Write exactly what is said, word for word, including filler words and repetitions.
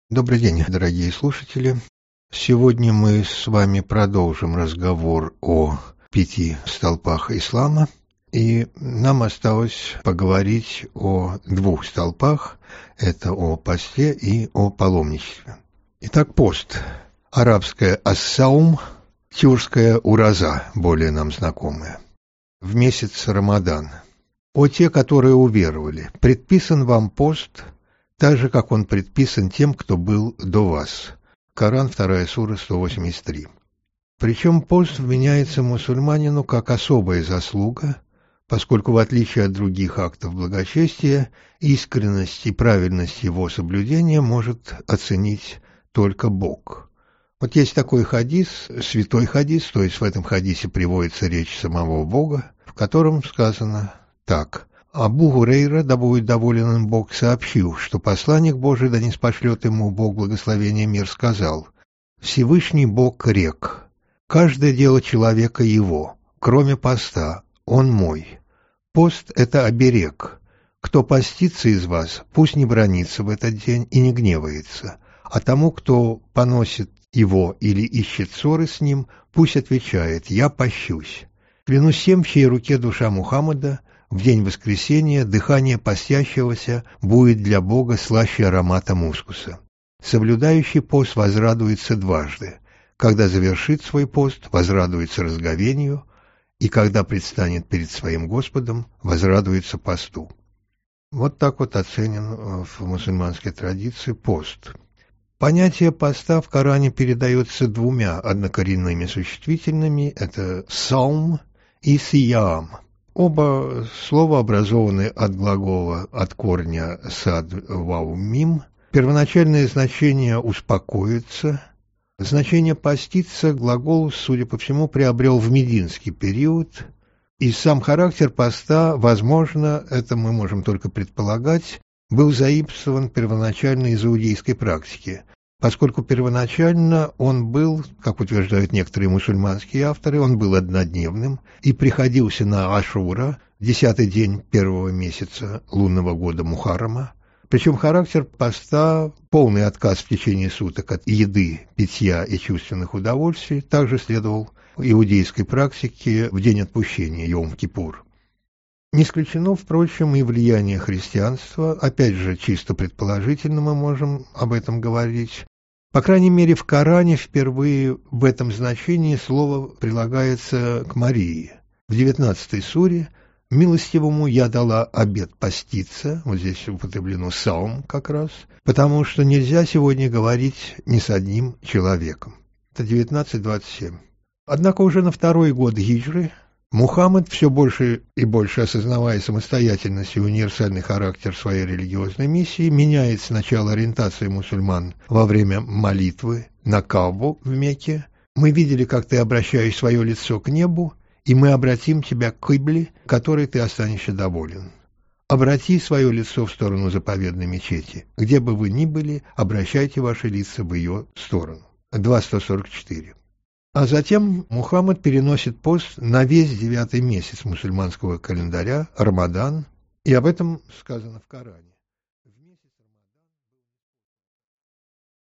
Добрый день, дорогие слушатели. Сегодня мы с вами продолжим разговор о пяти столпах ислама, и нам осталось поговорить о двух столпах, это о посте и о паломничестве. Итак, пост. Арабское ас-саум, тюркское ураза, более нам знакомое. В месяц Рамадан. О те, которые уверовали, предписан вам пост, так же, как он предписан тем, кто был до вас. Коран, вторая сура, сто восемьдесят три. Причем пост вменяется мусульманину как особая заслуга, поскольку, в отличие от других актов благочестия, искренность и правильность его соблюдения может оценить только Бог. Вот есть такой хадис, святой хадис, то есть в этом хадисе приводится речь самого Бога, в котором сказано так: Абу Гурейра, да будет доволен им Бог, сообщил, что посланник Божий, да ниспошлет ему Бог благословения мир, сказал: «Всевышний Бог рек, каждое дело человека его, кроме поста, он мой. Пост — это оберег. Кто постится из вас, пусть не бранится в этот день и не гневается, а тому, кто поносит его или ищет ссоры с ним, пусть отвечает: я пощусь. Клянусь всем, в чьей руке душа Мухаммада, в день воскресения дыхание постящегося будет для Бога слаще аромата мускуса. Соблюдающий пост возрадуется дважды. Когда завершит свой пост, возрадуется разговению, и когда предстанет перед своим Господом, возрадуется посту». Вот так вот оценен в мусульманской традиции пост. Понятие поста в Коране передается двумя однокоренными существительными – это «саум» и «сиям». Оба слова образованы от глагола, от корня «сад» «вау» «мим». Первоначальное значение «успокоиться». Значение «поститься» глагол, судя по всему, приобрел в мединский период, и сам характер поста, возможно, это мы можем только предполагать, был заимствован первоначально из иудейской практики, поскольку первоначально он был, как утверждают некоторые мусульманские авторы, он был однодневным и приходился на Ашура, десятый день первого месяца лунного года Мухаррама. Причем характер поста, полный отказ в течение суток от еды, питья и чувственных удовольствий, также следовал иудейской практике в день отпущения, Йом-Кипур. Не исключено, впрочем, и влияние христианства, опять же, чисто предположительно мы можем об этом говорить. По крайней мере, в Коране впервые в этом значении слово прилагается к Марии. В девятнадцатой суре «Милостивому я дала обет поститься», вот здесь употреблено «саум» как раз, потому что нельзя сегодня говорить ни с одним человеком. Это девятнадцать двадцать семь. Однако уже на второй год хиджры Мухаммад, все больше и больше осознавая самостоятельность и универсальный характер своей религиозной миссии, меняет сначала ориентацию мусульман во время молитвы на Каабу в Мекке. «Мы видели, как ты обращаешь свое лицо к небу, и мы обратим тебя к кибле, которой ты останешься доволен. Обрати свое лицо в сторону заповедной мечети. Где бы вы ни были, обращайте ваши лица в ее сторону». два сто сорок четыре. А затем Мухаммад переносит пост на весь девятый месяц мусульманского календаря, Рамадан, и об этом сказано в Коране.